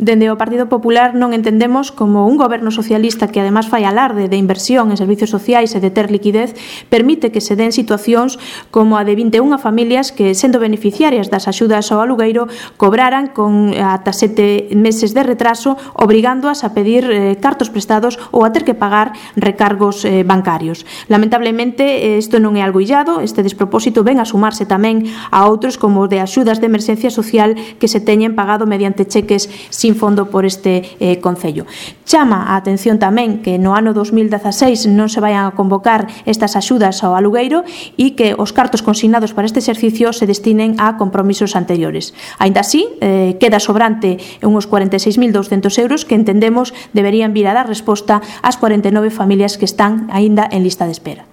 Dende o Partido Popular non entendemos como un goberno socialista que además fai alarde de inversión en servicios sociais e de ter liquidez permite que se den situacións como a de 21 familias que, sendo beneficiarias das axudas ao alugueiro, cobraran con ata 7 meses de retraso, obrigándoas a pedir cartos prestados ou a ter que pagar recargos bancarios. Lamentablemente, isto non é algo illado, este despropósito ven a sumarse tamén a outros como de axudas de emerxencia social que se teñen pagado mediante cheques sin fondo por este Concello. Chama a atención tamén que no ano 2016 non se vayan a convocar estas axudas ao alugueiro e que os cartos consignados para este exercicio se destinen a compromisos anteriores. Aínda así, queda sobrante uns 46.200 euros que entendemos deberían vir a dar resposta ás 49 familias que están aínda en lista de espera.